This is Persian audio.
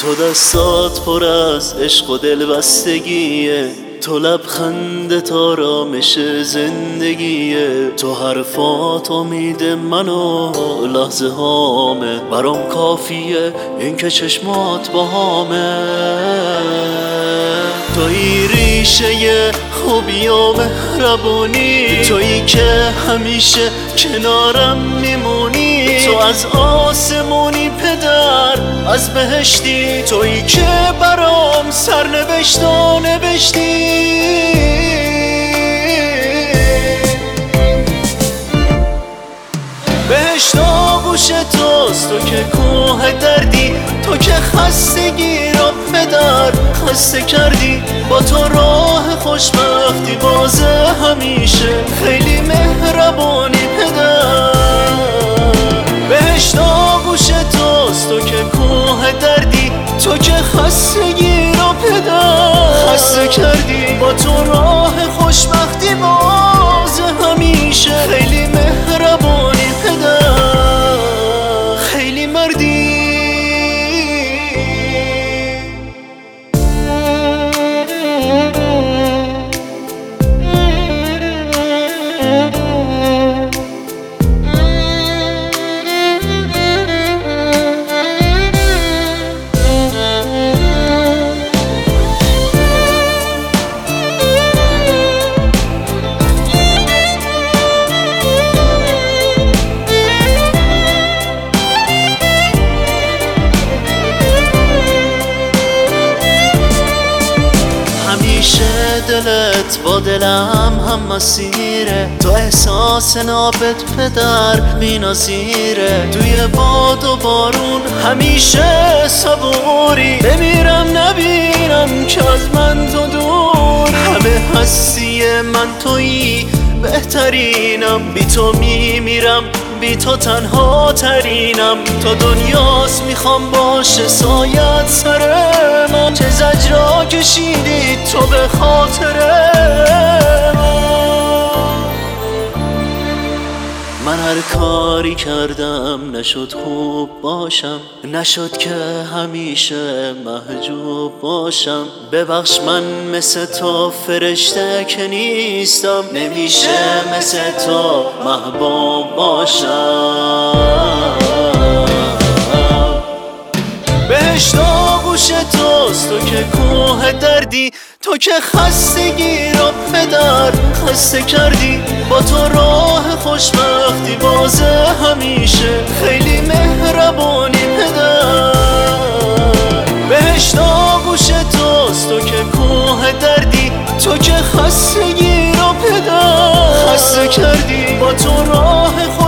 تو دستات پر از عشق و دلبستگیه، تو لبخندت آرامش زندگیه، تو حرفات امید من و لحظه هامه، برام کافیه این که چشمات باهامه. توی ریشه خوبی و مهربونی، تویی که همیشه کنارم میمونی، تو از آسمونی پدر از بهشتی، تویی که برام سرنوشت و نوشتی. بهشت آغوش توست، تو که کوه دردی، تو که خستگی را پدر خسته کردی، با تو راه خوشبختی بازه همیشه، خیلی مهربانی پدر. بهشت آغوش توست، تو که کوه دردی، تو که خستگی را پدر خسته کردی، با تو راه خوشبختی بازه همیشه، خیلی مهربانی پدر، خیلی مردی. دلت با دلم هم مسیره، تو احساس نابت پدر بی‌نظیره، توی باد و بارون همیشه صبوری، بمیرم نبینم که از من تو دوری، همه هستی من تویی بهترینم، بی تو میمیرم بی تو تنها ترینم، تو دنیاست میخوام باشه سایت سر من، چه زجرا کشیدی تو به خاطر من هر کاری کردم نشد خوب باشم، نشد که همیشه محجوب باشم، ببخش من مثل تو فرشته که نیستم، نمیشه مثل تو محبوب باشم. بهشت آغوش توست، تو که کوه دردی، تو که خستگی را پدر خسته کردی، با تو راه خوشبختی بازه همیشه، خیلی مهربانی پدر. بهشت آغوش توست، تو که کوه دردی، تو که خستگی را پدر خسته کردی، با تو راه